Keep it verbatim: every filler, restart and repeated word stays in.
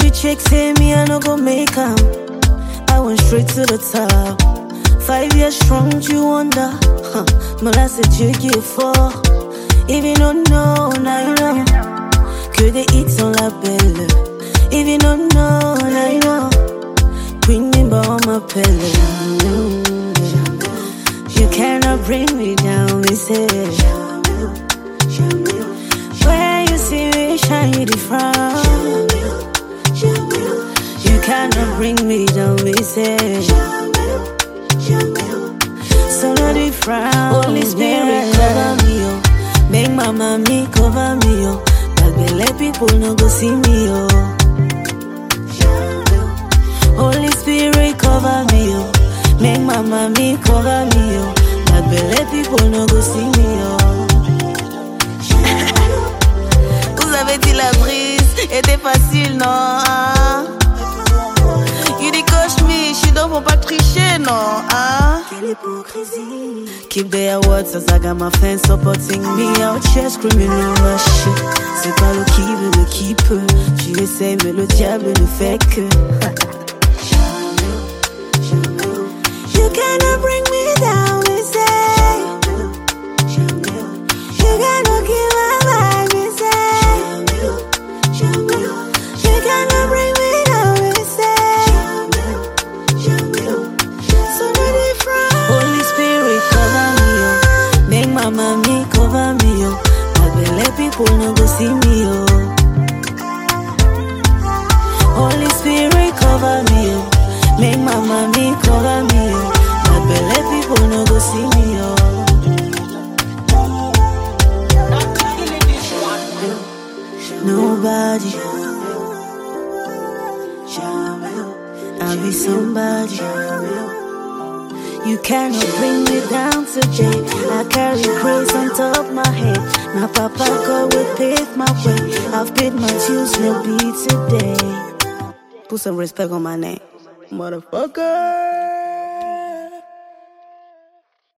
be chicks say me, I no go make 'em. I went straight to the top. Five years strong, you wonder. Huh. Molested you give for. If you don't know, now you know. Que des hits on l'appelle. If you don't know, now you know. Queen Nimba on my pillow. You cannot bring me down, me say. Where you see me shine, you the frown. You cannot bring me down, me say. So no the frown. Holy Spirit cover me, oh. Make my mommy cover me, oh. But they let people no go see me, oh. Holy Spirit cover me, oh. Make my mommy cover me, oh. But they let people no go see me, oh. Vous avez dit la brise était facile, non? You the coach me, she don't faut pas tricher, non? Hein? Quelle hypocrisie. Keep their words as I got my fans supporting me out here screaming no rush. C'est pas le qui veut le qui peut. Tu essaies mais le diable ne fait que. You cannot bring me down, me say. You cannot kill my vibe, me say. You cannot bring me down, me say. So many friends. Holy Spirit cover me, oh. Make my mommy cover me, oh. I will let people no go see me, oh. Holy Spirit cover me, oh. Make my mommy cover me, oh. I will let people no go see me, oh. Nobody. I'll be somebody. You cannot bring me down today. I carry grace on top my head. My papa God will pave my way. I've paid my dues, no be today. Put some respect on my name, motherfucker.